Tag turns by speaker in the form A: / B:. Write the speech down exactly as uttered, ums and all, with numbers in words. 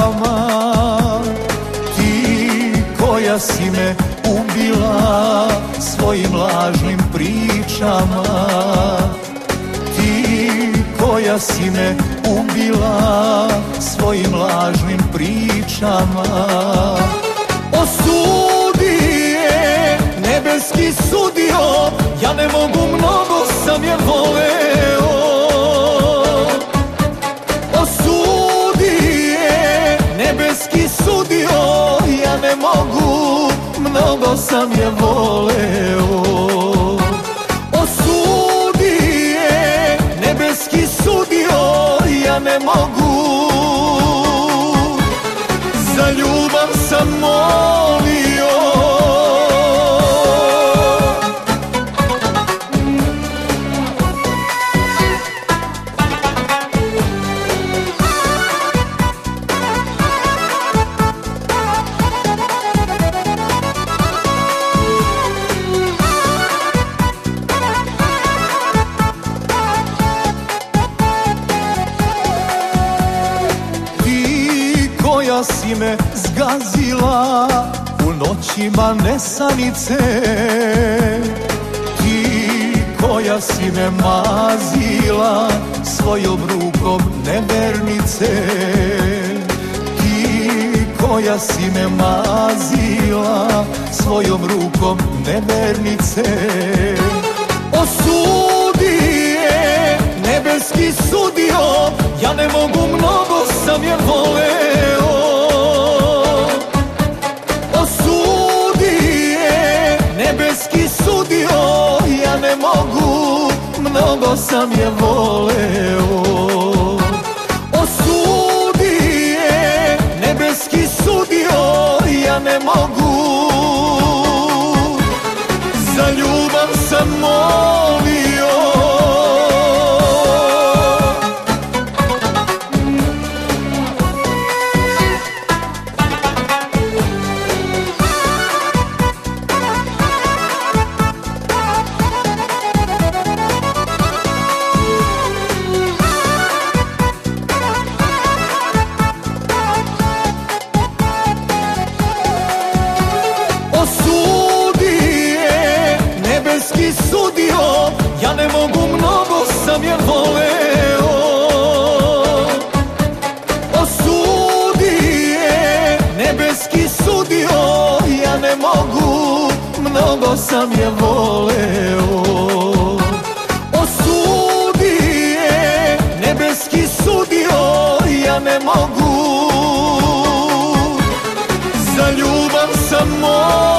A: pričama, ti koja si me ubila svojim lažnim pričama, ti koja si me ubila svojim lažnim pričama. Osudi je nebeski sudio, ja ne mogu, mnogo sam je voleo. Osudi je nebeski sudio, ja ne mogu, mnogo sam je voleo. Osudi je nebeski sudio, ja ne mogu, za ljubav sam molio. Koja si me zgazila u noćima nesanice, ti koja si me mazila svojom rukom nevernice, ti koja si me mazila svojom rukom nevernice. Osudi je nebeski sudio, ja ne mogu, mnogo sam je voleo. Osudi je nebeski sudio, ja ne mogu, mnogo sam je voleo. Osudi je nebeski sudio, ja ne mogu, za ljubav sam molio. Osudi je nebeski sudio, ja ne mogu, mnogo sam je voleo. Osudi je nebeski sudio, ja ne mogu, mnogo sam je voleo. Osudi je nebeski sudio, ja ne mogu, za ljubav sam molio.